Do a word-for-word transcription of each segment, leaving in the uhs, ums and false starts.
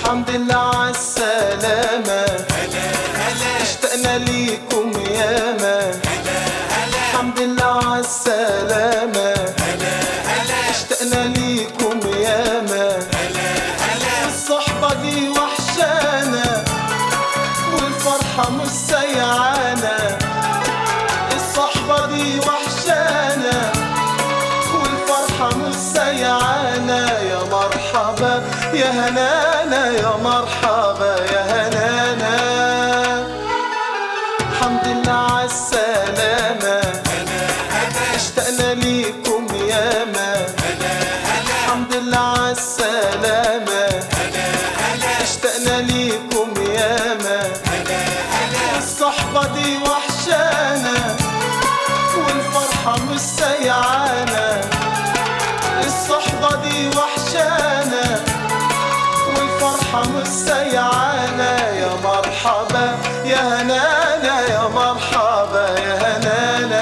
الحمد لله عالسلامة، اشتقنا ليكم ياما. الحمد لله عالسلامة، اشتقنا ليكم ياما. الصحبة دي وحشانا والفرحة مش سيعانا. الصحبة دي وحشانا والفرحة مش سيعانا. يا مرحبا يا هنانا، يا مرحبا يا هنانا. الحمد لله عالسلامة، اشتقنا ليكم ياما. الحمد لله عالسلامة، اشتقنا ليكم ياما. الصحبة دي وحشانا والفرحة مش سيعانا. الصحبة دي وحشانا والفرحة مش سيعانا. يا مرحبا يا هنانا، يا مرحبا يا هنانا.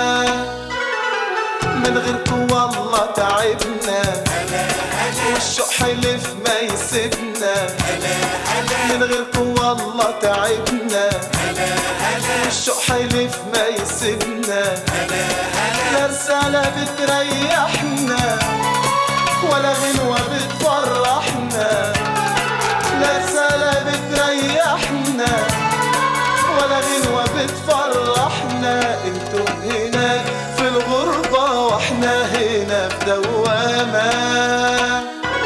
من غيركم والله تعبنا والشوق حلف ما يسيبنا. من غيركم والله تعبنا والشوق حلف ما يسيبنا. لا رسالة بتريحنا ولا غنوة بتفرحنا. لا رسالة بتريحنا ولا غنوة بتفرحنا. انتم هناك في الغربة واحنا هنا في دوامة.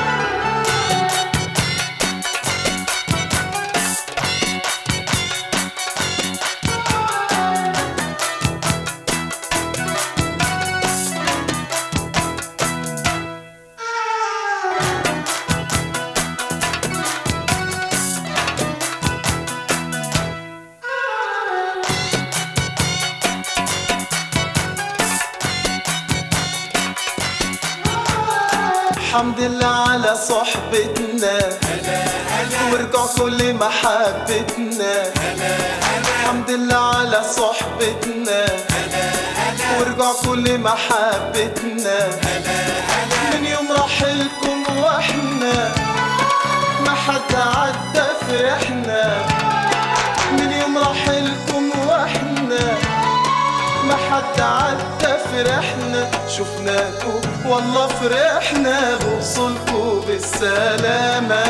الحمد لله على صحبتنا ورجع كل محبتنا. الحمد لله على صحبتنا ورجع كل محبتنا. من يوم رحلكم واحنا ما حد عدى فرحنا. من يوم رحلكم واحنا ما حد عدى فرحنا. شفناكو والله فرحنا بوصولكو بالسلامة.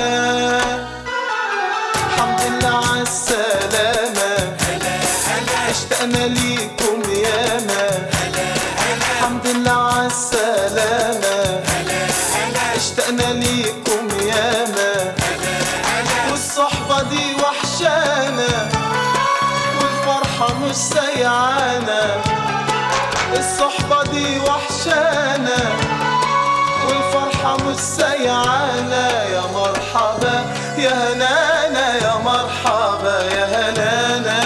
الحمد لله عالسلامة، اشتقنا ليكم ياما. الحمد لله عالسلامة، اشتقنا ليكم ياما. والصحبة دي وحشانا والفرحة مش سيعانا. الصحبة دي وحشانا والفرحة مش سيعانا. يا مرحبا يا هنانا، يا مرحبا يا هنانا.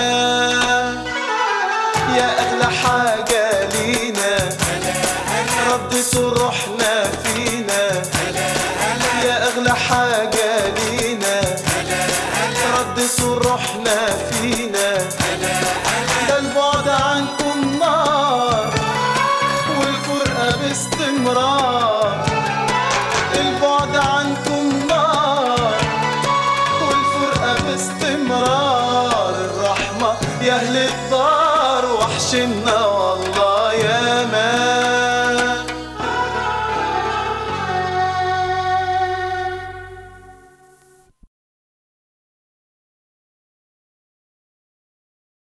يا أغلى حاجة لينا ردتوا روحنا فينا. يا أغلى حاجة لينا ردتوا روحنا فينا. ده البعد عنكم نار والفرقة باستمرار.